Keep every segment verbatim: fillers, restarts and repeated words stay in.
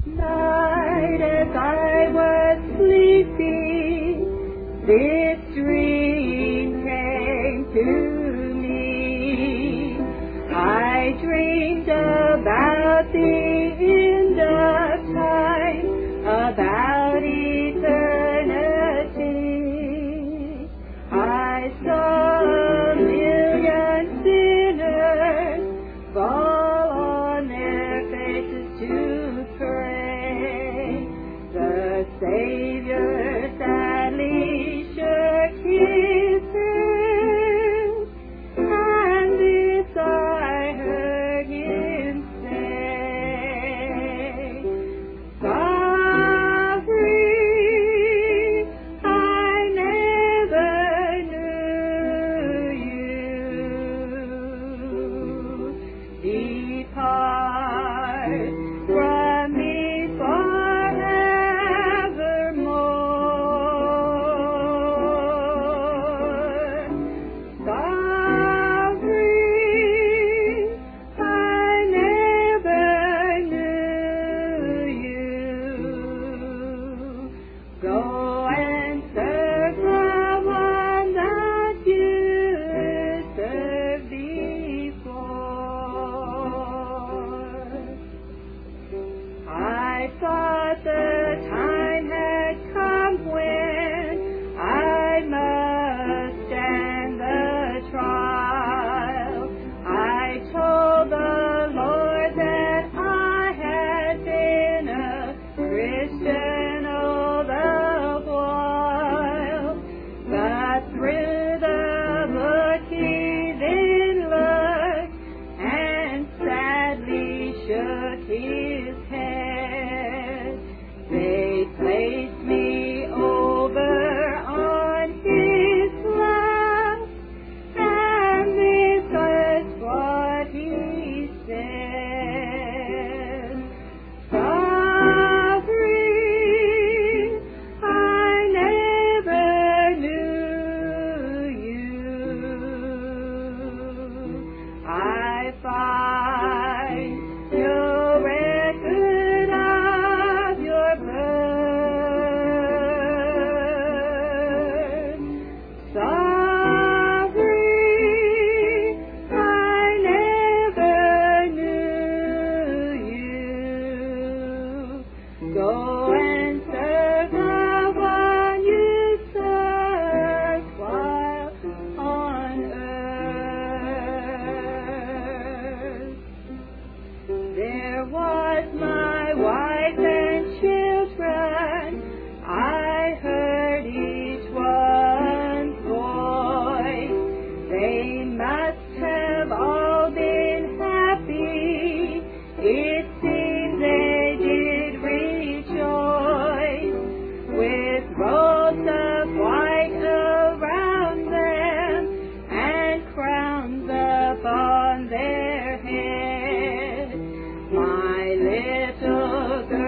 Night as I was sleeping, this dream came to me. I dreamed about the end of time, about eternity. I saw a million sinners fall on their faces to pray. The Savior sadly shook his head, and this I heard him say, sorry, I never knew you. Depart from me forevermore. Sorry, I never knew you. Go and serve the one that you served before. I thought the time had come when I must stand the trial. I told the Lord that I had been a Christian all the while, but through the book he then looked and sadly shook his head. They placed me over on his lap, and this was what he said. Sorry, I never knew you. I find no record of your birth. Sorry, I never knew you. Go and serve the one you served while on earth. There was my wife and children, I heard each one's voice. They must have all been happy, it seems they did rejoice, with robes of white around them, and crowns upon their head. My little girl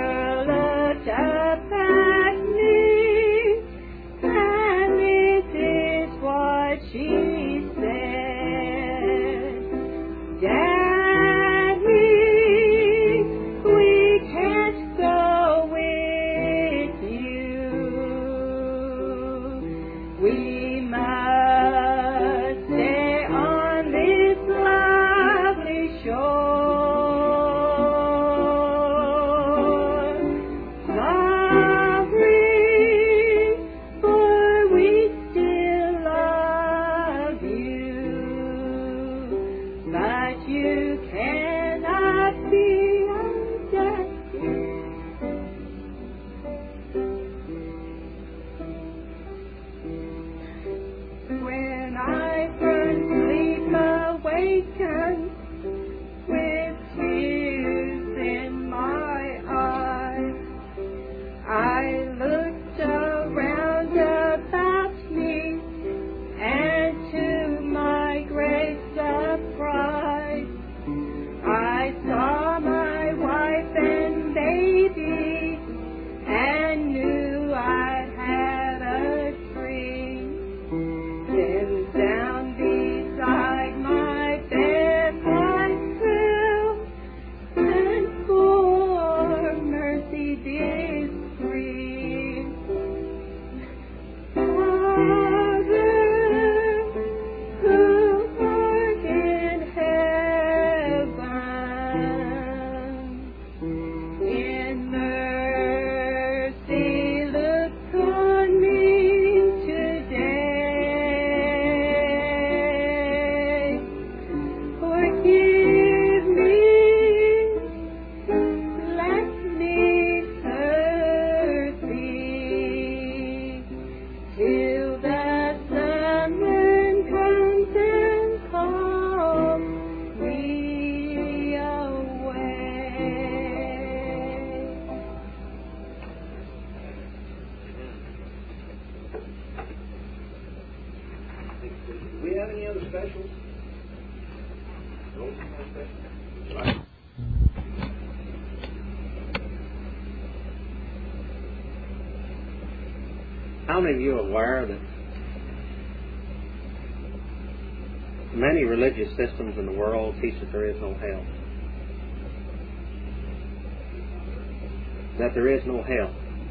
How many of you are aware that many religious systems in the world teach that there is no hell? That there is no hell.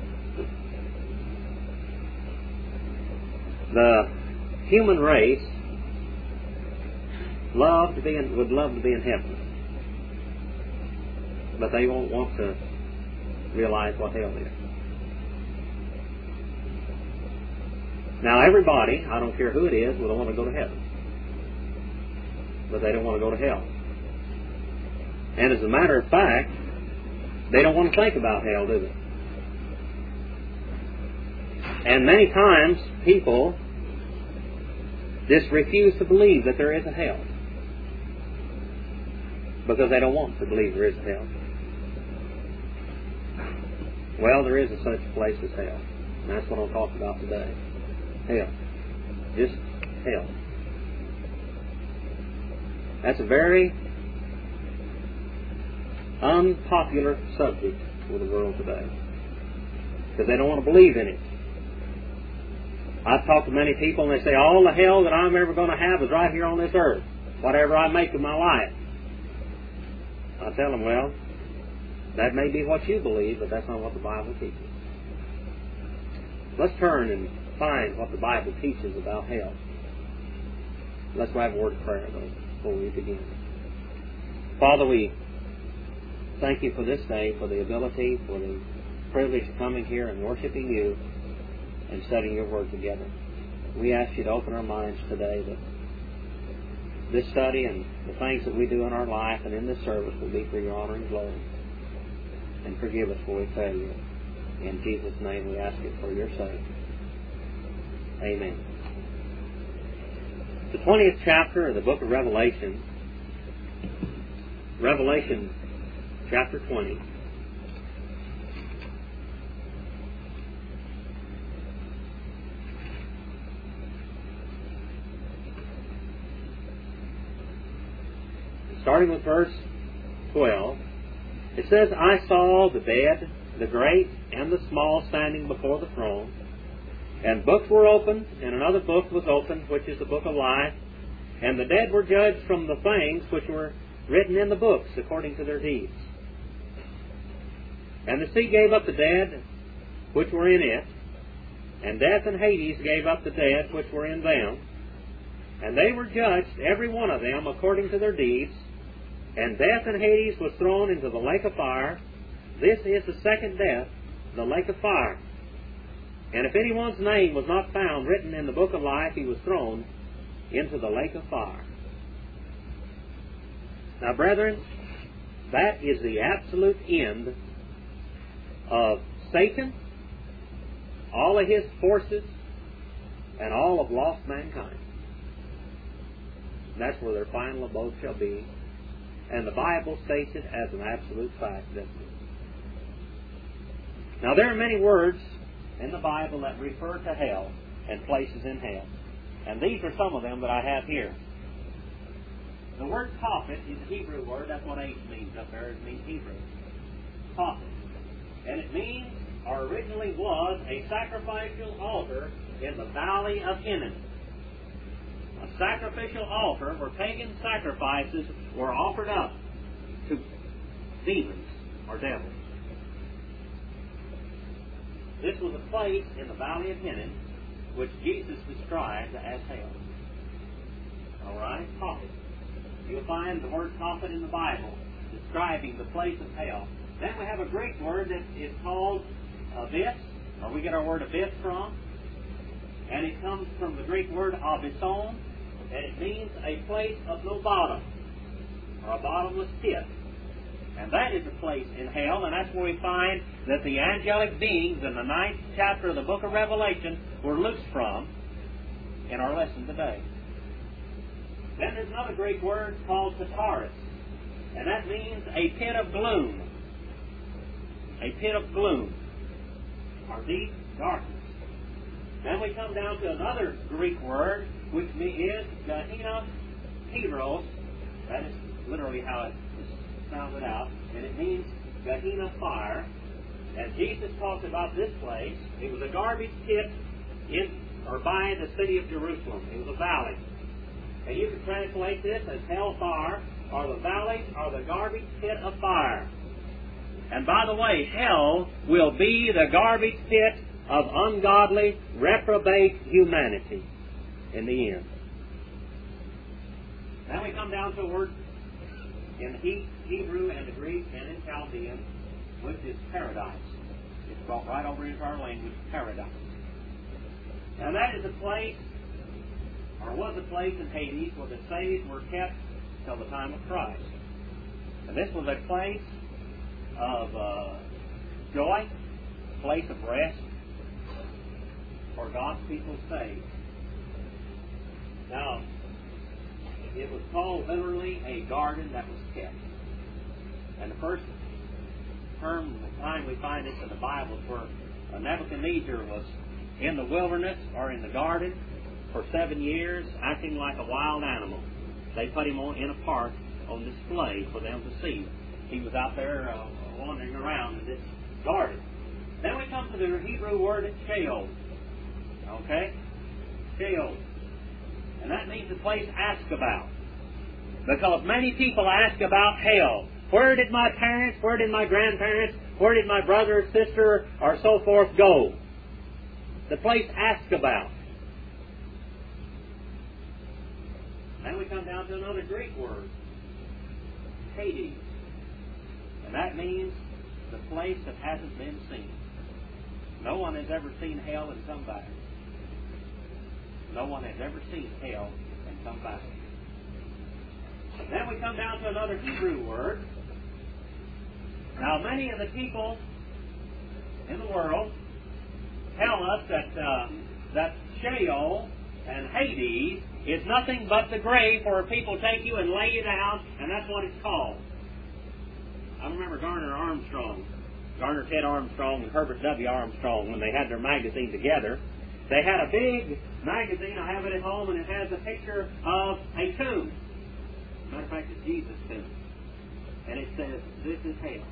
The human race love to be in, would love to be in heaven, but they won't want to realize what hell is. Now everybody, I don't care who it is, will want to go to heaven, but they don't want to go to hell. And as a matter of fact, they don't want to think about hell, do they? And many times people just refuse to believe that there is a hell because they don't want to believe there is a hell. Well, there is a such place as hell, and that's what I'll talk about today. Hell. Just hell. That's a very unpopular subject with the world today because they don't want to believe in it. I've talked to many people and they say, all the hell that I'm ever going to have is right here on this earth, whatever I make of my life. I tell them, well, that may be what you believe, but that's not what the Bible teaches. Let's turn and find what the Bible teaches about hell. Let's have a word of prayer, though, before we begin. Father, we thank you for this day, for the ability, for the privilege of coming here and worshiping you and studying your word together. We ask you to open our minds today that this study and the things that we do in our life and in this service will be for your honor and glory. And forgive us for we fail you. In Jesus' name we ask it for your sake. Amen. The twentieth chapter of the book of Revelation, Revelation chapter twenty, starting with verse twelve, it says, I saw the dead, the great and the small, standing before the throne, and books were opened, and another book was opened, which is the book of life, and the dead were judged from the things which were written in the books according to their deeds. And the sea gave up the dead which were in it, and death and Hades gave up the dead which were in them, and they were judged, every one of them, according to their deeds. And death and Hades was thrown into the lake of fire. This is the second death, the lake of fire. And if anyone's name was not found written in the book of life, he was thrown into the lake of fire. Now, brethren, that is the absolute end of Satan, all of his forces, and all of lost mankind. That's where their final abode shall be. And the Bible states it as an absolute fact, doesn't it? Now, there are many words in the Bible that refer to hell and places in hell. And these are some of them that I have here. The word tophet is a Hebrew word. That's what H means up there. It means Hebrew. Tophet. And it means, or originally was, a sacrificial altar in the valley of Hinnom. A sacrificial altar where pagan sacrifices were offered up to demons or devils. This was a place in the valley of Hinnom which Jesus described as hell. Alright? Tophet. You'll find the word tophet in the Bible describing the place of hell. Then we have a Greek word that is called abyss, or we get our word abyss from. And it comes from the Greek word abysson, and it means a place of no bottom, or a bottomless pit. And that is a place in hell, and that's where we find that the angelic beings in the ninth chapter of the book of Revelation were loosed from in our lesson today. Then there's another Greek word called Tartarus, and that means a pit of gloom. A pit of gloom, or deep darkness. Then we come down to another Greek word, which is Gehenna Heros. That is literally how it is sounded out. And it means Gehenna fire. And Jesus talked about this place. It was a garbage pit in or by the city of Jerusalem. It was a valley. And you can translate this as hellfire, or the valley, or the garbage pit of fire. And by the way, hell will be the garbage pit of ungodly, reprobate humanity in the end. Now we come down to a word in the Hebrew and the Greek and in Chaldean, which is paradise. It's brought right over into our language, paradise. Now that is a place, or was a place in Hades where the saved were kept till the time of Christ. And this was a place of uh, joy, place of rest for God's people saved. Now, it was called literally a garden that was kept. And the first term, the time we find this in the Bible, is where Nebuchadnezzar was in the wilderness or in the garden for seven years, acting like a wild animal. They put him on in a park on display for them to see. He was out there uh, wandering around in this garden. Then we come to the Hebrew word Sheol. Okay? Sheol. And that means the place asked about. Because many people ask about hell. Where did my parents, where did my grandparents, where did my brother or sister, or so forth go? The place asked about. Then we come down to another Greek word. Hades. And that means the place that hasn't been seen. No one has ever seen hell and come back. No one has ever seen hell and come back. And then we come down to another Hebrew word. Now, many of the people in the world tell us that uh, that Sheol and Hades is nothing but the grave where people take you and lay you down, and that's what it's called. I remember Garner Armstrong, Garner Ted Armstrong and Herbert W. Armstrong, when they had their magazine together. They had a big magazine, I have it at home, and it has a picture of a tomb. As a matter of fact, it's Jesus' tomb. And it says, "This is hell."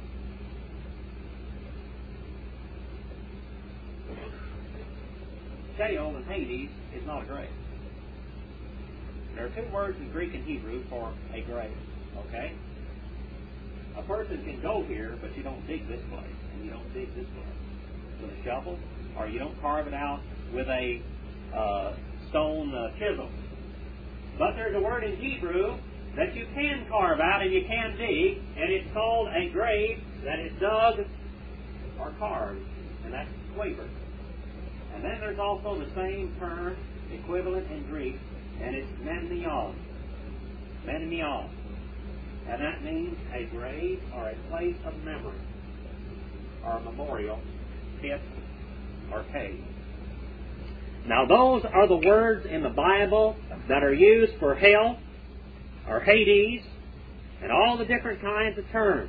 Sheol and Hades is not a grave. There are two words in Greek and Hebrew for a grave. Okay? A person can go here, but you don't dig this place, and you don't dig this place with a shovel, or you don't carve it out with a uh, stone uh, chisel. But there's a word in Hebrew that you can carve out and you can dig, and it's called a grave that is dug or carved, and that's quaver. And then there's also the same term, equivalent in Greek, and it's menmion. Menmion. And that means a grave or a place of memory, or a memorial, pit, or cave. Now those are the words in the Bible that are used for hell, or Hades, and all the different kinds of terms.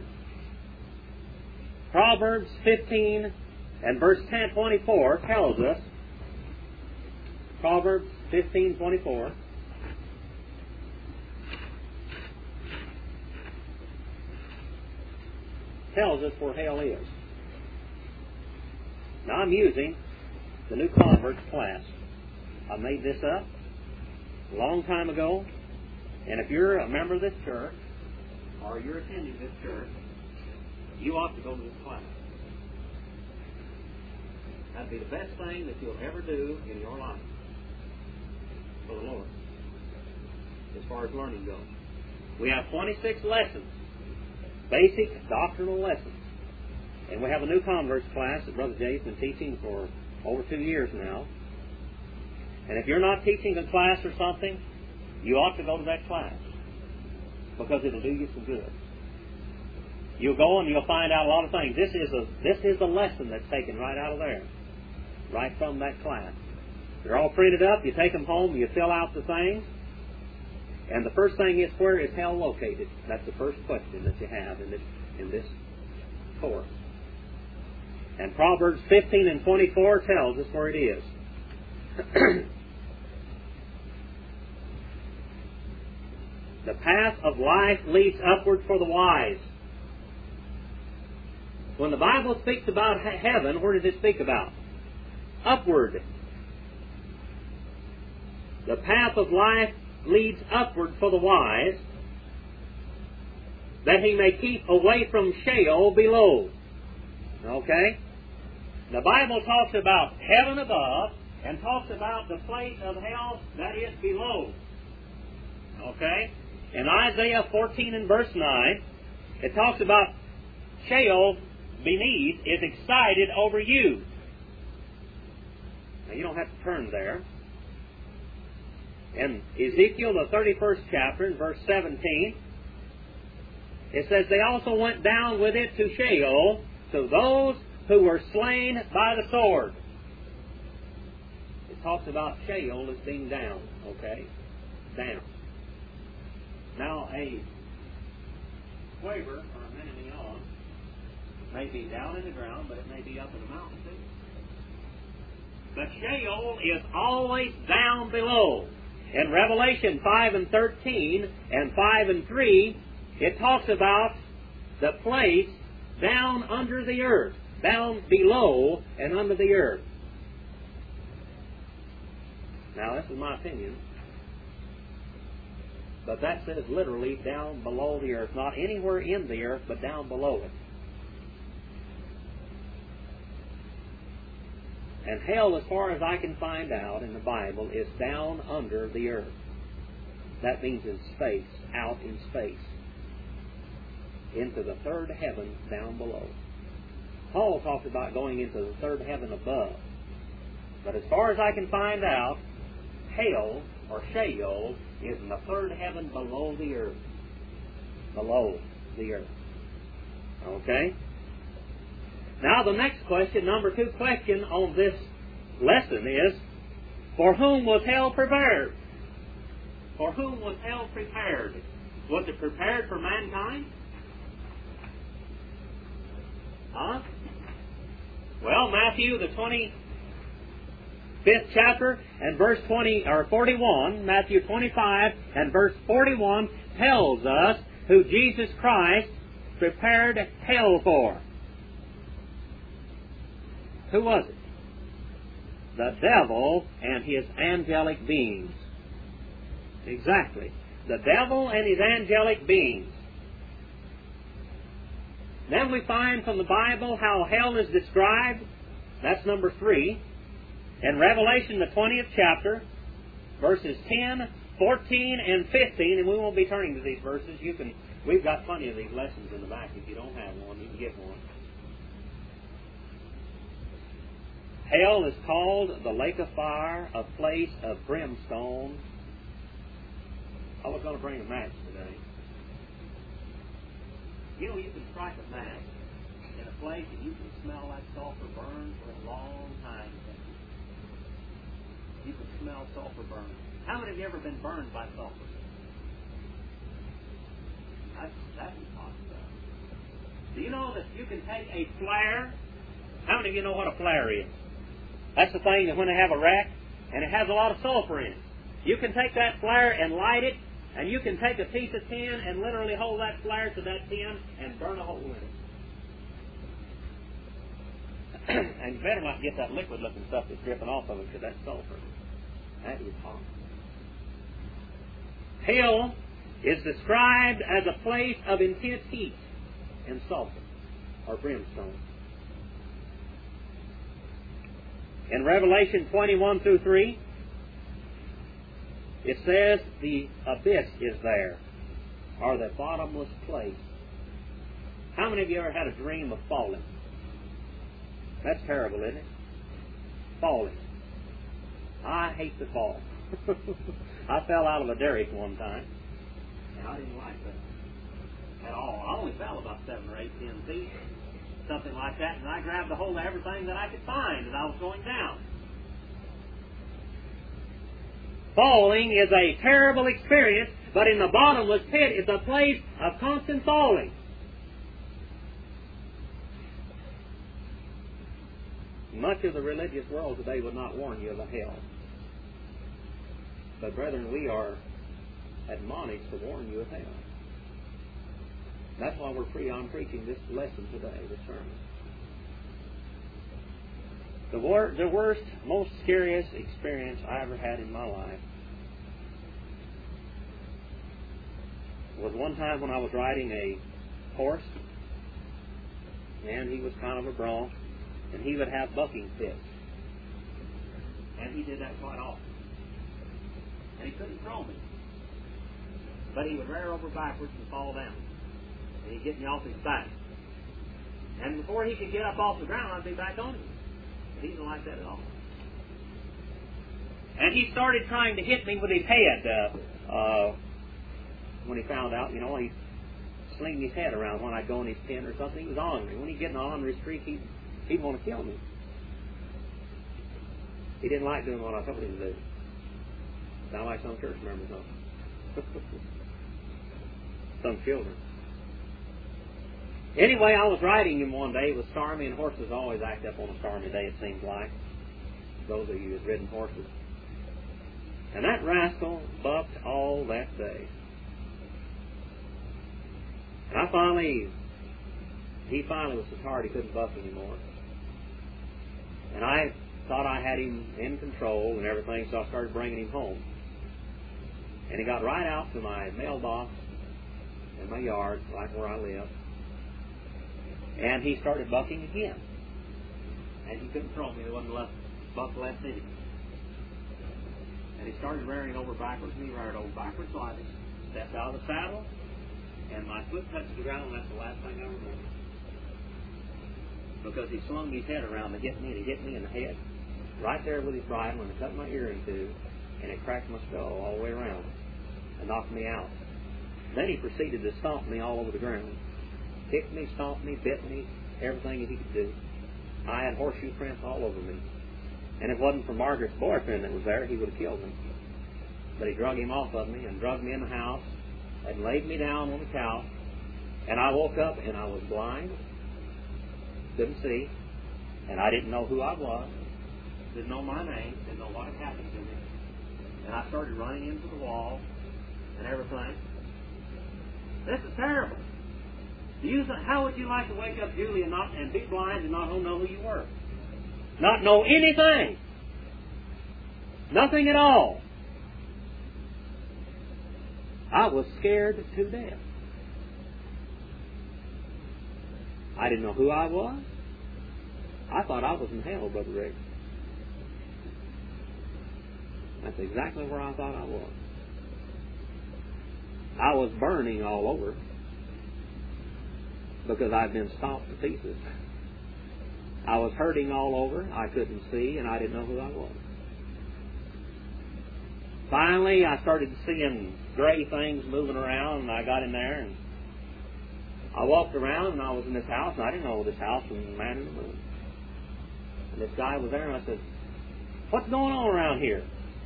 Proverbs fifteen and verse ten twenty-four tells us, Proverbs fifteen twenty-four, tells us where hell is. Now I'm using the New Converts class. I made this up a long time ago, and if you're a member of this church, or you're attending this church, you ought to go to this class. That'd be the best thing that you'll ever do in your life for the Lord, as far as learning goes. We have twenty-six lessons, basic doctrinal lessons. And we have a New Converts class that Brother Jay's been teaching for over two years now. And if you're not teaching a class or something, you ought to go to that class, because it'll do you some good. You'll go and you'll find out a lot of things. This is a this is the lesson that's taken right out of there, right from that class. They're all printed up. You take them home. You fill out the things. And the first thing is, where is hell located? That's the first question that you have in this in this course. And Proverbs fifteen and twenty-four tells us where it is. The path of life leads upward for the wise. When the Bible speaks about heaven, where does it speak about? Upward. The path of life leads upward for the wise, that he may keep away from Sheol below. Okay? The Bible talks about heaven above and talks about the place of hell that is below. Okay? In Isaiah fourteen and verse nine, it talks about Sheol beneath is excited over you. Now you don't have to turn there. In Ezekiel, the thirty-first chapter, in verse seventeen, it says, they also went down with it to Sheol, to those who were slain by the sword. It talks about Sheol as being down, okay? Down. Now, a quaver, or a menemeon, may be down in the ground, but it may be up in the mountain too. But Sheol is always down below. In Revelation five and thirteen and five and three, it talks about the place down under the earth, down below and under the earth. Now, this is my opinion, but that says literally down below the earth, not anywhere in the earth, but down below it. And hell, as far as I can find out in the Bible, is down under the earth. That means in space, out in space. Into the third heaven down below. Paul talks about going into the third heaven above. But as far as I can find out, hell, or Sheol, is in the third heaven below the earth. Below the earth. Okay? Now the next question, number two question on this lesson is, for whom was hell prepared? For whom was hell prepared? Was it prepared for mankind? Huh? Well, Matthew, the twenty-fifth chapter and verse twenty or forty-one, Matthew twenty-five and verse forty-one tells us who Jesus Christ prepared hell for. Who was it? The devil and his angelic beings. Exactly. The devil and his angelic beings. Then we find from the Bible how hell is described. That's number three. In Revelation, the twentieth chapter, verses ten, fourteen, and fifteen, and we won't be turning to these verses. You can. We've got plenty of these lessons in the back. If you don't have one, you can get one. Hell is called the lake of fire, a place of brimstone. I was going to bring a match today. You know, you can strike a match in a place and you can smell that sulfur burn for a long time. You can smell sulfur burn. How many of you ever been burned by sulfur? That's, that's hot stuff. Do you know that you can take a flare? How many of you know what a flare is? That's the thing that when they have a wreck, and it has a lot of sulfur in it. You can take that flare and light it, and you can take a piece of tin and literally hold that flare to that tin and burn a hole in it. And you better not get that liquid-looking stuff that's dripping off of it, because that's sulfur. That is hot. Hell is described as a place of intense heat and sulfur, or brimstone. In Revelation twenty-one through three, it says the abyss is there, or the bottomless place. How many of you ever had a dream of falling? That's terrible, isn't it? Falling. I hate to fall. I fell out of a derrick one time, and I didn't like that at all. I only fell about seven or eight, ten feet. Something like that, and I grabbed a hold of everything that I could find as I was going down. Falling is a terrible experience, but in the bottomless pit is a place of constant falling. Much of the religious world today would not warn you of a hell. But brethren, we are admonished to warn you of hell. That's why we're free on preaching this lesson today, the sermon. The, wor- the worst, most scariest experience I ever had in my life was one time when I was riding a horse, and he was kind of a bronc, and he would have bucking fits. And he did that quite often. And he couldn't throw me. But he would rear over backwards and fall down. And he'd get me off his back. And before he could get up off the ground, I'd be back on him. And he didn't like that at all. And he started trying to hit me with his head. Uh, uh, when he found out, you know, he'd sling his head around when I'd go in his pen or something. He was on me. When he'd get in an ornery streak, he'd, he'd want to kill me. He didn't like doing what I told him to do. Sound like some church members, huh? Some children. Anyway, I was riding him one day. It was stormy, and horses always act up on a stormy day, it seems like. Those of you who have ridden horses. And that rascal bucked all that day. And I finally, he finally was so tired he couldn't buck anymore. And I thought I had him in control and everything, so I started bringing him home. And he got right out to my mailbox in my yard, like where I live. And he started bucking again. And he couldn't throw me. There wasn't left buck left in him. And he started rearing over backwards, and he reared over backwards, so I just stepped out of the saddle, and my foot touched the ground, and that's the last thing I remember. Because he slung his head around to hit me, and he hit me in the head, right there with his bridle, and it cut my ear in two, and it cracked my skull all the way around, and knocked me out. Then he proceeded to stomp me all over the ground. Kicked me, stomped me, bit me, everything that he could do. I had horseshoe prints all over me. And if it wasn't for Margaret's boyfriend that was there, he would have killed me. But he drug him off of me and drugged me in the house and laid me down on the couch. And I woke up and I was blind, couldn't see, and I didn't know who I was, didn't know my name, didn't know what had happened to me. And I started running into the wall and everything. This is terrible. Do you, how would you like to wake up, Julie, and, not, and be blind and not know who you were? Not know anything. Nothing at all. I was scared to death. I didn't know who I was. I thought I was in hell, Brother Rick. That's exactly where I thought I was. I was burning all over because I'd been stomped to pieces. I was hurting all over. I couldn't see, and I didn't know who I was. Finally, I started seeing gray things moving around, and I got in there, and I walked around, and I was in this house, and I didn't know this house was Man in the Moon. And this guy was there, and I said, "What's going on around here?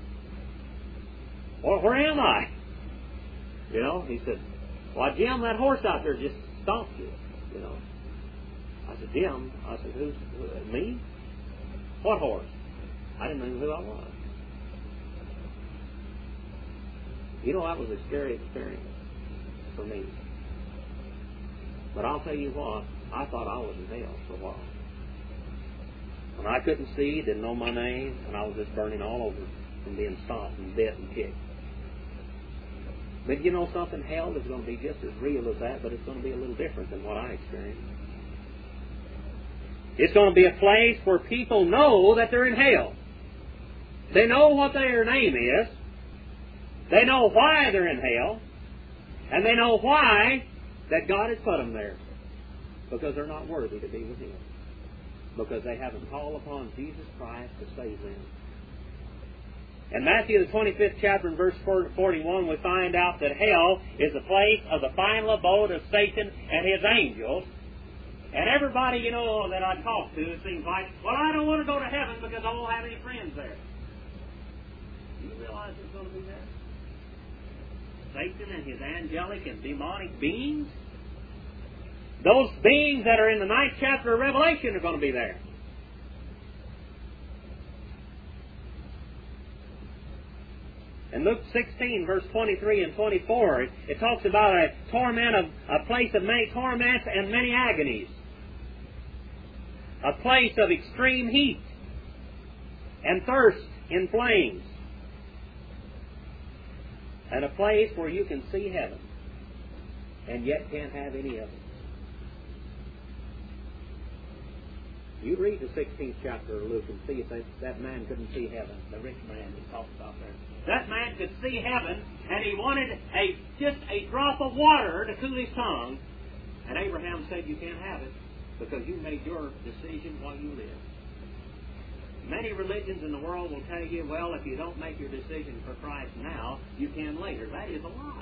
Well, where am I?" You know, he said, "Why, Jim, that horse out there just stomped you." You know. I said, "Jim?" I said, "Who's uh, me? What horse?" I didn't know who I was. You know, that was a scary experience for me. But I'll tell you what, I thought I was in hell for a while. When I couldn't see, didn't know my name, and I was just burning all over from being stomped and bit and kicked. But you know something? Hell is going to be just as real as that, but it's going to be a little different than what I experienced. It's going to be a place where people know that they're in hell. They know what their name is. They know why they're in hell. And they know why that God has put them there. Because they're not worthy to be with Him. Because they haven't called upon Jesus Christ to save them. In Matthew the twenty-fifth chapter and verse forty-one, we find out that hell is the place of the final abode of Satan and his angels. And everybody, you know, that I talk to, it seems like, well, I don't want to go to heaven because I won't have any friends there. Do you realize who's going to be there? Satan and his angelic and demonic beings. Those beings that are in the ninth chapter of Revelation are going to be there. In Luke sixteen, verse twenty-three and twenty-four, it, it talks about a torment of a place of many torments and many agonies. A place of extreme heat and thirst in flames. And a place where you can see heaven. and yet can't have any of it. You read the sixteenth chapter of Luke and see if that, that man couldn't see heaven, the rich man he talks about there. That man could see heaven, and he wanted a just a drop of water to cool his tongue. And Abraham said, you can't have it because you made your decision while you live. Many religions in the world will tell you, well, if you don't make your decision for Christ now, you can later. That is a lie.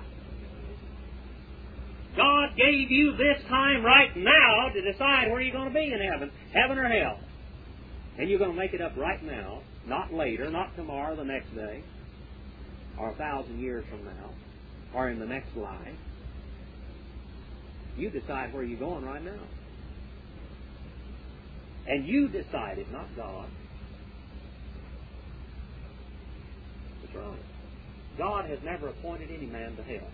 God gave you this time right now to decide where you're going to be in heaven, heaven or hell. And you're going to make it up right now, not later, not tomorrow, the next day, or a thousand years from now, or in the next life. You decide where you're going right now. And you decide it, not God. That's right. God has never appointed any man to hell.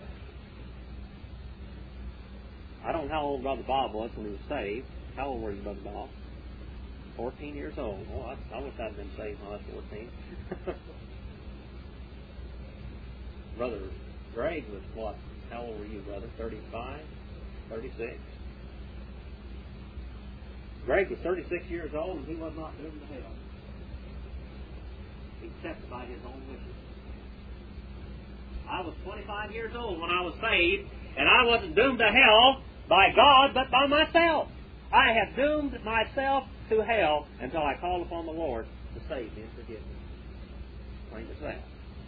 I don't know how old Brother Bob was when he was saved. How old were you, Brother Bob? Fourteen years old. Oh, I, I wish I'd been saved when I was fourteen. Brother Greg was what? How old were you, brother? Thirty-five? Thirty-six? Greg was thirty-six years old, and he was not doomed to hell, except by his own wishes. I was twenty-five years old when I was saved, and I wasn't doomed to hell by God, but by myself. I have doomed myself to hell until I call upon the Lord to save me and forgive me. Plain as that.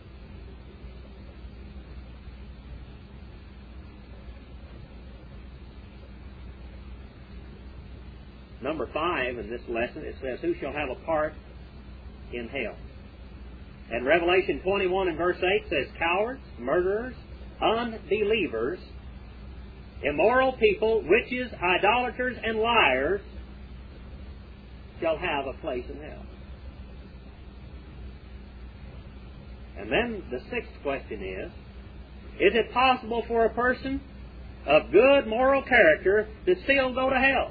Number five in this lesson, it says, who shall have a part in hell? And Revelation twenty-one and verse eight says, cowards, murderers, unbelievers, immoral people, witches, idolaters, and liars shall have a place in hell. And then the sixth question is, is it possible for a person of good moral character to still go to hell?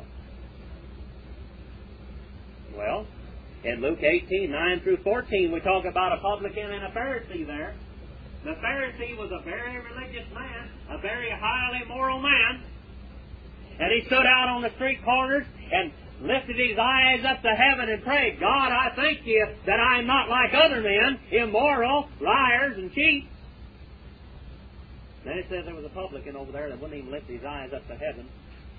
Well, in Luke eighteen, nine through fourteen, we talk about a publican and a Pharisee there. The Pharisee was a very religious man, a very highly moral man. And he stood out on the street corners and lifted his eyes up to heaven and prayed, God, I thank you that I am not like other men, immoral, liars, and cheats. Then it says there was a publican over there that wouldn't even lift his eyes up to heaven,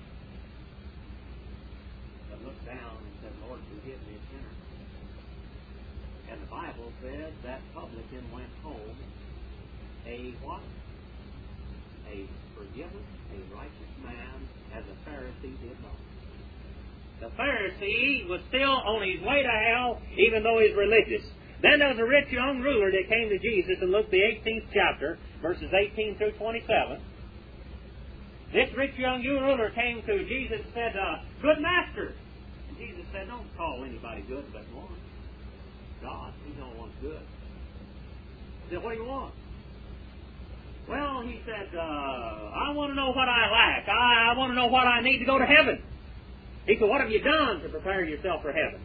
but looked down and said, Lord, forgive me, a sinner. And the Bible says that publican went home a what? A forgiven, a righteous man, as a Pharisee did not. The Pharisee was still on his way to hell, even though he's religious. Then there was a rich young ruler that came to Jesus in Luke the eighteenth chapter, verses eighteen through twenty-seven. This rich young ruler came to Jesus and said, uh, Good master. And Jesus said, don't call anybody good but one. God, He's the only one good. He said, what do you want? Well, he said, uh, I want to know what I lack. I, I want to know what I need to go to heaven. He said, what have you done to prepare yourself for heaven?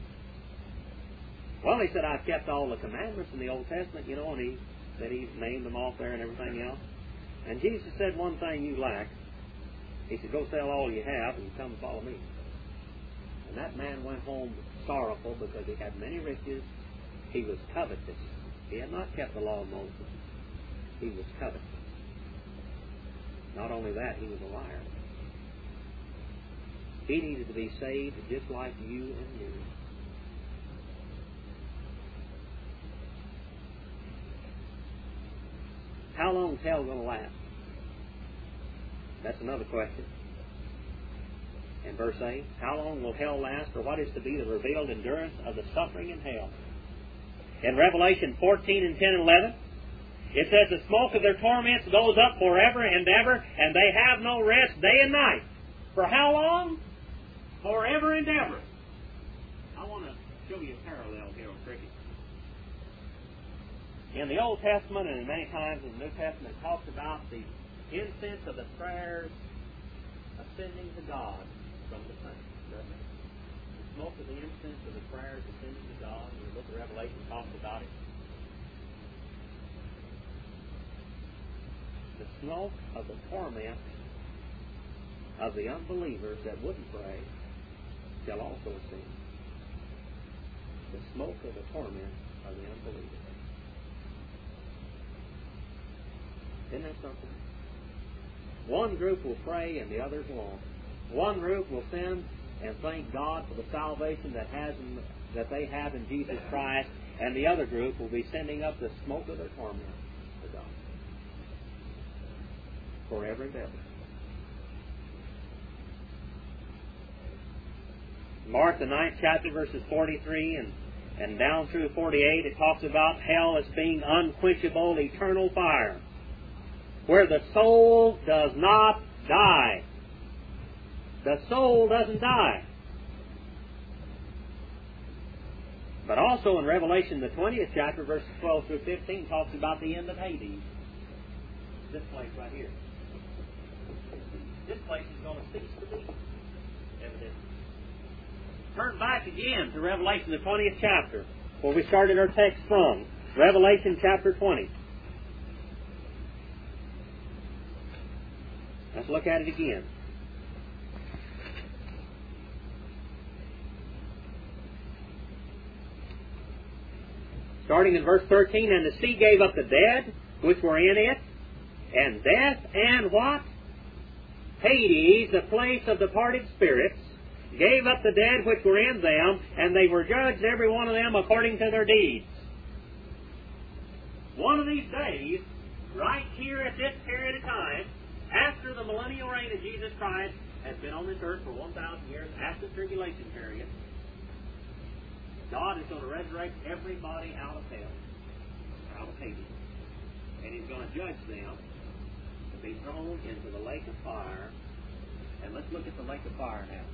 Well, he said, I've kept all the commandments in the Old Testament, you know, and he said he named them off there and everything else. And Jesus said, one thing you lack. He said, go sell all you have and come and follow me. And that man went home sorrowful because he had many riches. He was covetous. He had not kept the law of Moses. He was covetous. Not only that, he was a liar. He needed to be saved just like you and me. How long is hell going to last? That's another question. In verse eight, how long will hell last, or what is to be the revealed endurance of the suffering in hell? In Revelation fourteen and ten and eleven, it says, the smoke of their torments goes up forever and ever, and they have no rest day and night. For how long? Forever and ever. I want to show you a parallel here on cricket. In the Old Testament and many times in the New Testament, it talks about the incense of the prayers ascending to God from the saints. Doesn't it? The smoke of the incense of the prayers ascending to God. In the book of Revelation talks about it. The smoke of the torment of the unbelievers that wouldn't pray shall also ascend. The smoke of the torment of the unbelievers. Isn't that something? One group will pray and the others won't. One group will sin and thank God for the salvation that has in, that they have in Jesus Christ, and the other group will be sending up the smoke of their torment to God forever and ever. Mark the ninth chapter, verses forty-three and, and down through forty-eight, it talks about hell as being unquenchable, eternal fire, where the soul does not die. The soul doesn't die. But also in Revelation, the twentieth chapter, verses twelve through fifteen, talks about the end of Hades. This place right here. This place is going to cease to be, evidently. Turn back again to Revelation, the twentieth chapter, where we started our text from. Revelation chapter twenty. Let's look at it again. Starting in verse thirteen, and the sea gave up the dead which were in it, and death and what? Hades, the place of departed spirits, gave up the dead which were in them, and they were judged, every one of them, according to their deeds. One of these days, right here at this period of time, after the millennial reign of Jesus Christ has been on this earth for one thousand years, after the tribulation period, God is going to resurrect everybody out of hell, out of Hades. And He's going to judge them to be thrown into the lake of fire. And let's look at the lake of fire now.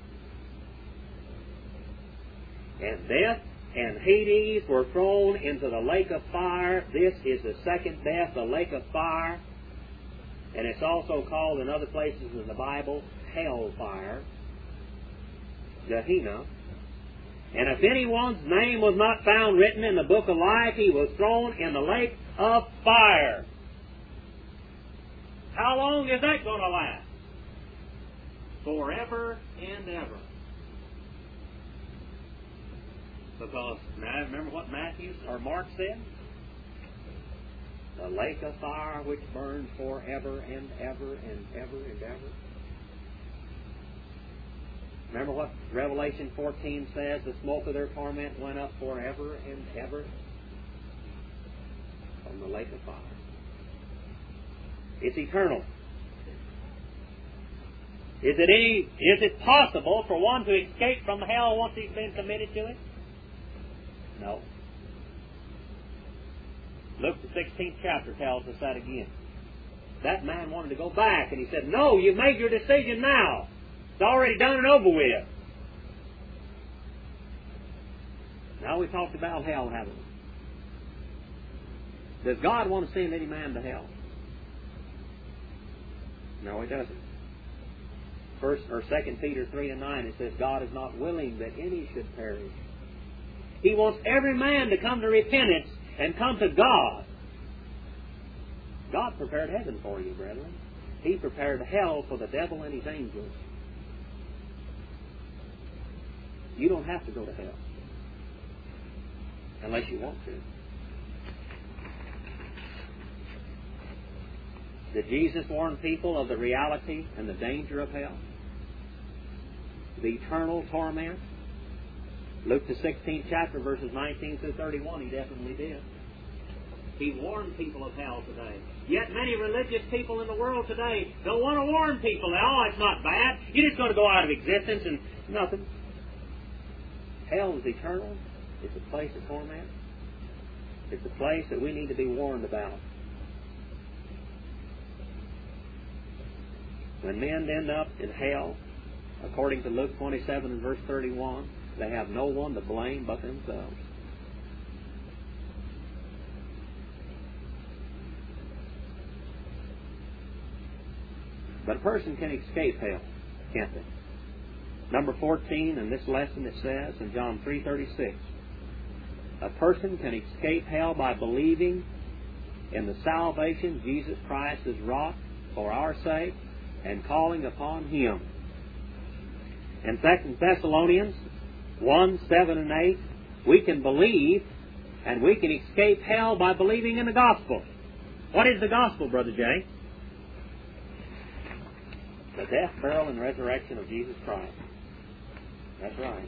And death and Hades were thrown into the lake of fire. This is the second death, the lake of fire. And it's also called in other places in the Bible, hellfire, Gehenna. And if anyone's name was not found written in the book of life, he was thrown in the lake of fire. How long is that going to last? Forever and ever. Because, now remember what Matthew or Mark said? The lake of fire which burns forever and ever and ever and ever. Remember what Revelation fourteen says? The smoke of their torment went up forever and ever from the lake of fire. It's eternal. Is it any? Is it possible for one to escape from hell once he's been committed to it? No. Luke the sixteenth chapter tells us that again. That man wanted to go back, and he said, "No, you've made your decision now. It's already done and over with." Now we talked about hell, haven't we? Does God want to send any man to hell? No, He doesn't. First or Second Peter three and nine, it says, God is not willing that any should perish. He wants every man to come to repentance and come to God. God prepared heaven for you, brethren. He prepared hell for the devil and his angels. You don't have to go to hell unless you want to. Did Jesus warn people of the reality and the danger of hell? The eternal torment? Luke the sixteenth chapter, verses nineteen through thirty-one, He definitely did. He warned people of hell today. Yet many religious people in the world today don't want to warn people. Oh, it's not bad. You're just going to go out of existence and nothing. Hell is eternal. It's a place of torment. It's a place that we need to be warned about. When men end up in hell, according to Luke twenty-seven and verse thirty-one, they have no one to blame but themselves. But a person can escape hell, can't they? Number fourteen in this lesson, it says in John three thirty-six, a person can escape hell by believing in the salvation Jesus Christ has wrought for our sake and calling upon Him And Second Thessalonians one, seven and eight, we can believe and we can escape hell by believing in the gospel. What is the gospel, Brother Jay? The death, burial, and resurrection of Jesus Christ. That's right.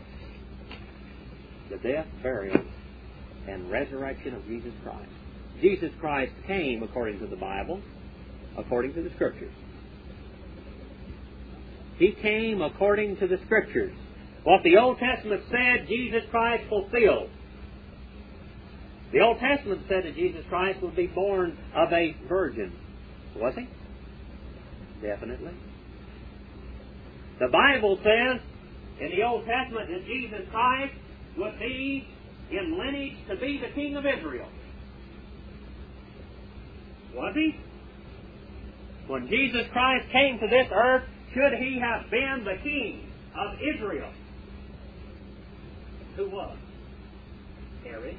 The death, burial, and resurrection of Jesus Christ. Jesus Christ came according to the Bible, according to the Scriptures. He came according to the Scriptures. What the Old Testament said, Jesus Christ fulfilled. The Old Testament said that Jesus Christ would be born of a virgin. Was he? Definitely. The Bible says in the Old Testament that Jesus Christ would be in lineage to be the King of Israel. Was he? When Jesus Christ came to this earth, should he have been the King of Israel? Who was? Herod.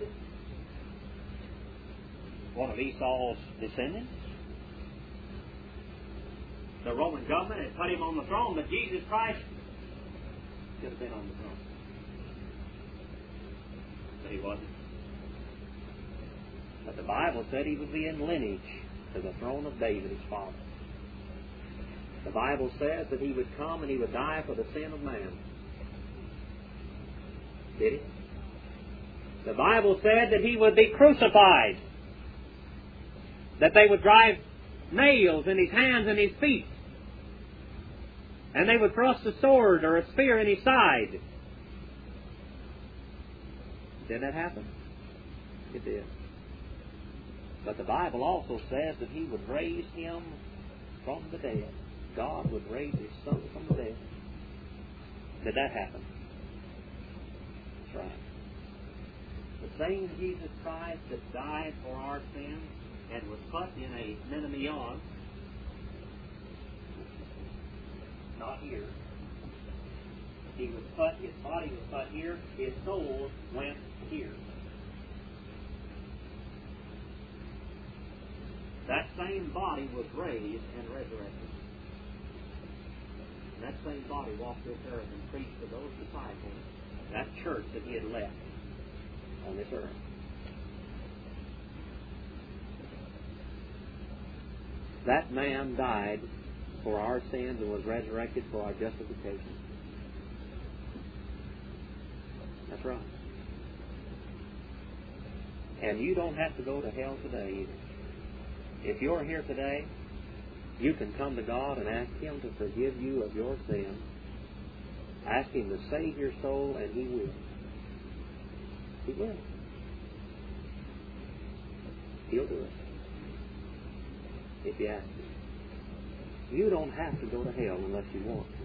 One of Esau's descendants. The Roman government had put him on the throne, but Jesus Christ should have been on the throne. But he wasn't. But the Bible said he would be in lineage to the throne of David, his father. The Bible says that he would come and he would die for the sin of man. Did he? The Bible said that he would be crucified. That they would drive nails in his hands and his feet. And they would thrust a sword or a spear in his side. Did that happen? It did. But the Bible also says that he would raise him from the dead. God would raise his son from the dead. Did that happen? That's right. The same Jesus Christ that died for our sins and was put in a menemion, not here. He was put, his body was put here, his soul went here. That same body was raised and resurrected. And that same body walked this earth and preached to those disciples, that church that he had left on this earth. That man died for our sins and was resurrected for our justification. That's right. And you don't have to go to hell today either. If you're here today, you can come to God and ask Him to forgive you of your sins. Ask Him to save your soul, and He will. He will. He'll do it. If you ask Him. You don't have to go to hell unless you want to.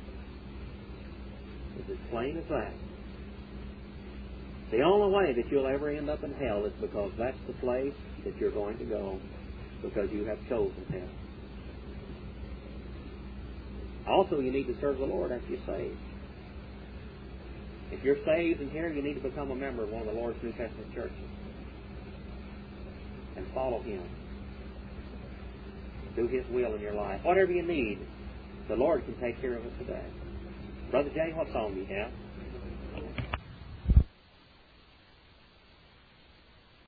It's as plain as that. The only way that you'll ever end up in hell is because that's the place that you're going to go, because you have chosen hell. Also, you need to serve the Lord after you're saved. If you're saved in here, you need to become a member of one of the Lord's New Testament churches and follow Him. Do His will in your life. Whatever you need, the Lord can take care of it today. Brother Jay, what song do you have?